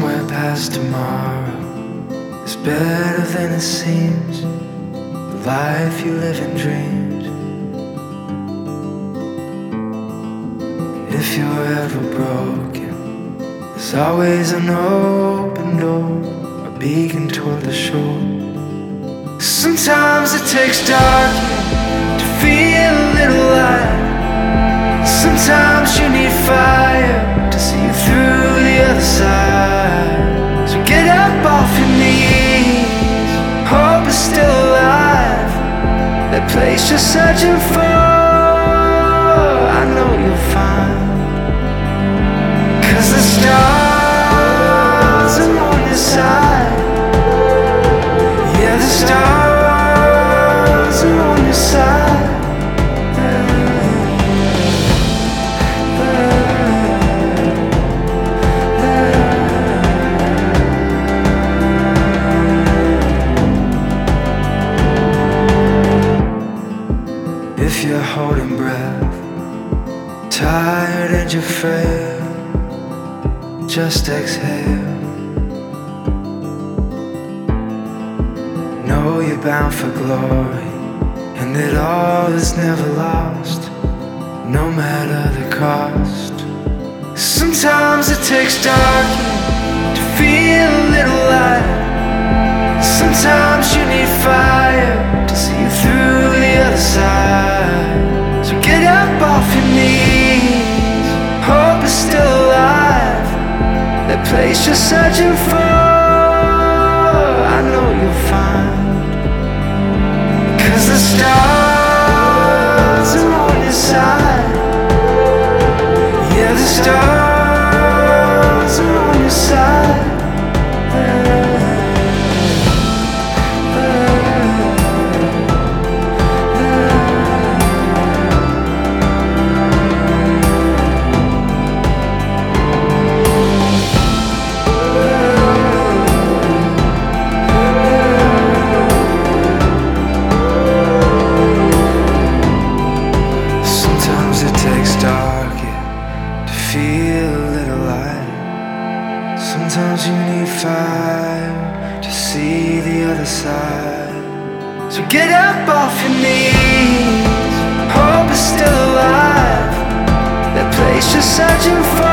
somewhere past tomorrow is better than it seems. The life you live in dreams. If you're ever broken, there's always an open door, a beacon toward the shore. Sometimes it takes darkness to feel a little light. Sometimes you need fire to see you through the other side. So get up off your knees. Hope is still alive. That place you're searching for, I know you'll find. 'Cause the stars are on your side. Yeah, the stars are on your side. If you're holding breath, tired and you fail, just exhale. Know you're bound for glory, and that all is never lost, no matter the cost. Sometimes it takes darkness to feel a little light. Sometimes you need fire to see you through the other side. So get up off your knees. Hope is still alive. That place you're searching for, I know you'll find. 'Cause the stars are on your side. Yeah, the stars are on your side. Sometimes you need fire to see the other side. So get up off your knees. Hope is still alive. That place you're searching for,